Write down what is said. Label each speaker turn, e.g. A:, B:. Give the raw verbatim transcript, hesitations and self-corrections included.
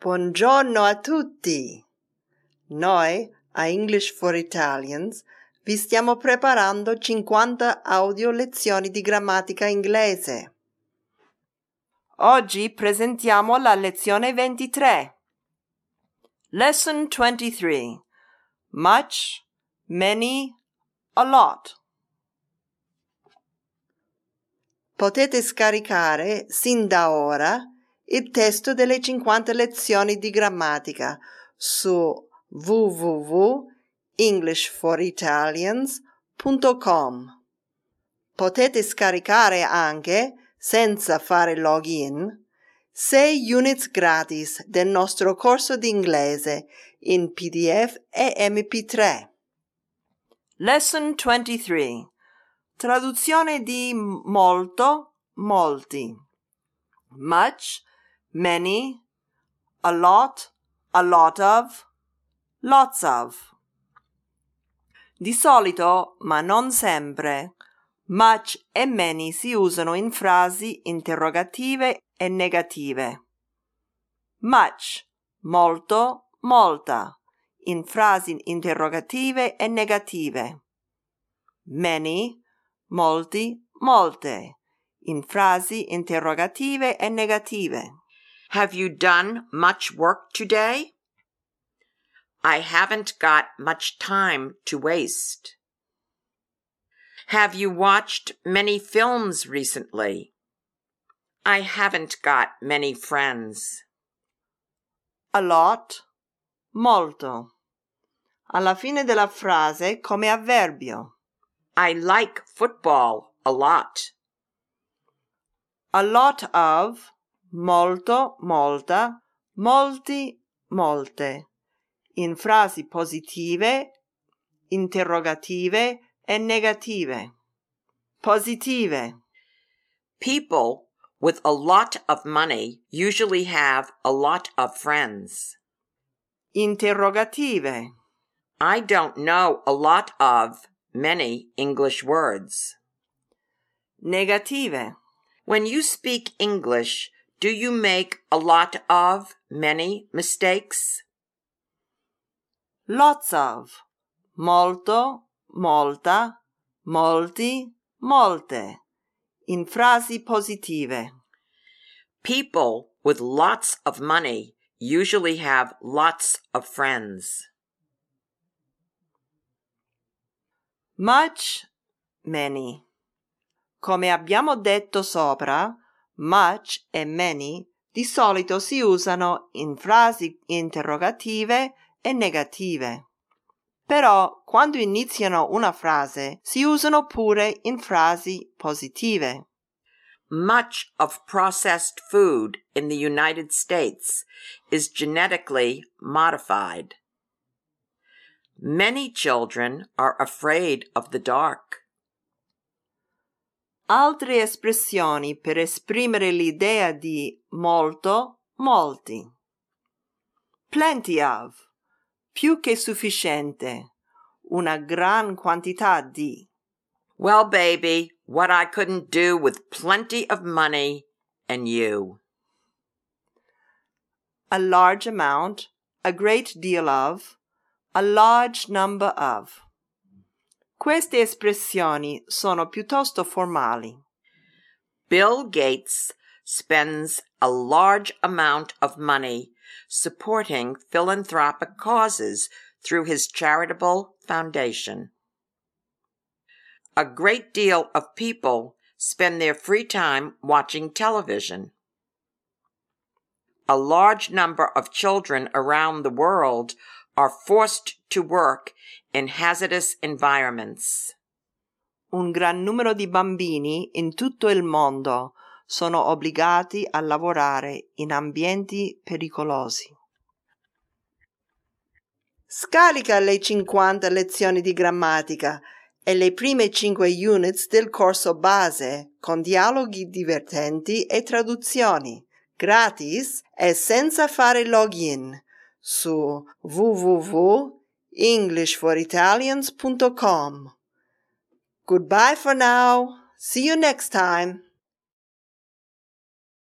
A: Buongiorno a tutti! Noi, a English for Italians, vi stiamo preparando cinquanta audio lezioni di grammatica inglese. Oggi presentiamo la lezione ventitré. Lesson twenty-three. Much, many, a lot. Potete scaricare sin da ora il testo delle cinquanta lezioni di grammatica su w w w punto english for italians punto com. Potete scaricare anche, senza fare login, sei units gratis del nostro corso di inglese in P D F e M P tre. Lesson twenty-three. Traduzione di molto, molti. Much, many, a lot, a lot of, lots of. Di solito, ma non sempre, much e many si usano in frasi interrogative e negative. Much, molto, molta, in frasi interrogative e negative. Many, molti, molte, in frasi interrogative e negative.
B: Have you done much work today? I haven't got much time to waste. Have you watched many films recently? I haven't got many friends.
A: A lot, molto. Alla fine della frase come avverbio.
B: I like football a lot.
A: A lot of, molto, molta, molti, molte, in frasi positive, interrogative e negative. Positive.
B: People with a lot of money usually have a lot of friends.
A: Interrogative.
B: I don't know a lot of many English words.
A: Negative.
B: When you speak English, do you make a lot of many mistakes?
A: Lots of, molto, molta, molti, molte, in frasi positive.
B: People with lots of money usually have lots of friends.
A: Much, many. Come abbiamo detto sopra, much e many di solito si usano in frasi interrogative e negative. Però, quando iniziano una frase, si usano pure in frasi positive.
B: Much of processed food in the United States is genetically modified. Many children are afraid of the dark.
A: Altre espressioni per esprimere l'idea di molto, molti. Plenty of, più che sufficiente, una gran quantità di.
B: Well, baby, what I couldn't do with plenty of money and you.
A: A large amount, a great deal of, a large number of. Queste espressioni sono piuttosto formali.
B: Bill Gates spends a large amount of money supporting philanthropic causes through his charitable foundation. A great deal of people spend their free time watching television. A large number of children around the world are forced to work in hazardous environments.
A: Un gran numero di bambini in tutto il mondo sono obbligati a lavorare in ambienti pericolosi. Scarica le cinquanta lezioni di grammatica e le prime cinque units del corso base con dialoghi divertenti e traduzioni, gratis e senza fare login, su w w w punto english for italians punto com. Goodbye for now. See you next time.